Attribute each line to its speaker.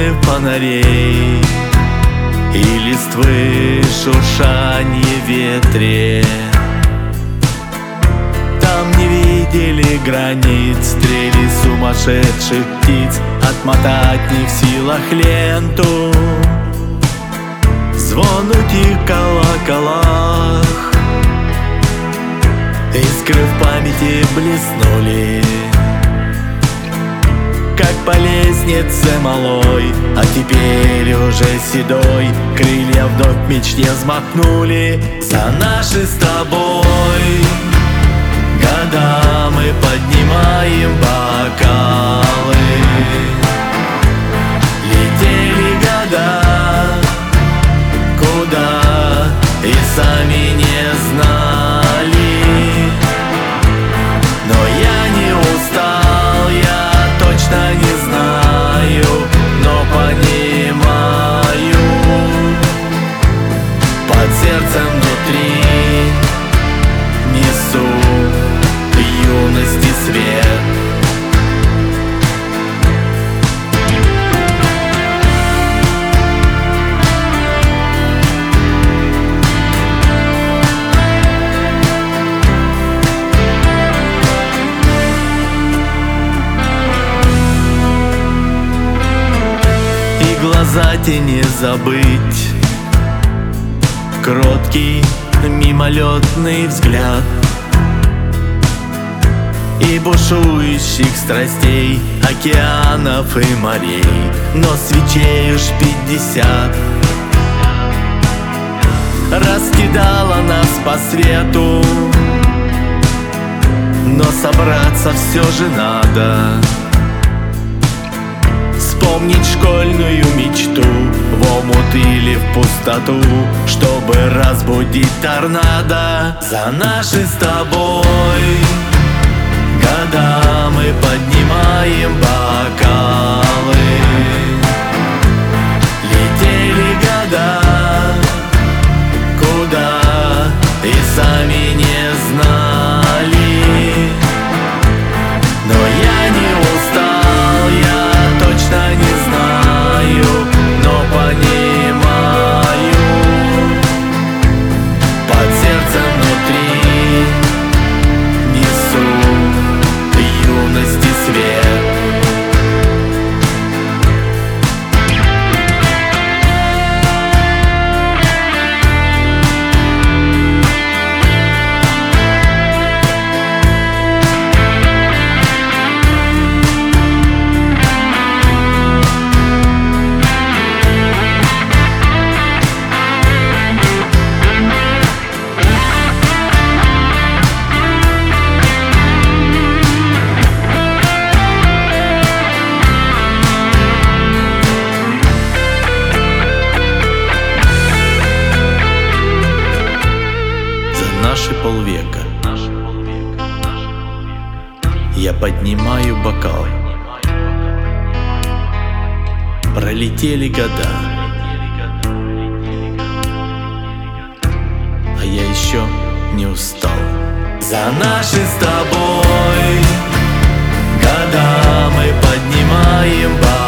Speaker 1: свете фонарей и листвы шуршанье в ветре. Там не видели границ стрели сумасшедших птиц, отмотать не в силах ленту. Звон утих в колоколах, искры в памяти блеснули, как по лестнице малой, а теперь уже седой. Крылья вновь в мечте взмахнули. За наши с тобой года мы поднимаем бокалы. Летели года, куда и сами не знали. Но я не устал, я точно не знаю, но понимаю, под сердцем внутри несу юности свет. Глаза тени забыть, кроткий мимолетный взгляд и бушующих страстей, океанов и морей, но свечей уж 50 раскидала нас по свету, но собраться все же надо. Вспомнить школьную мечту в омут или в пустоту, чтобы разбудить торнадо. За наши с тобой года мы поднимаем бокалы. Летели года, куда и сами не знали. Но я не устал, я точно не знаю, но понимаю, под сердцем внутри несу юности свет. Наши полвека я поднимаю бокал. Пролетели года, а я еще не устал. За наши с тобой года мы поднимаем бокал.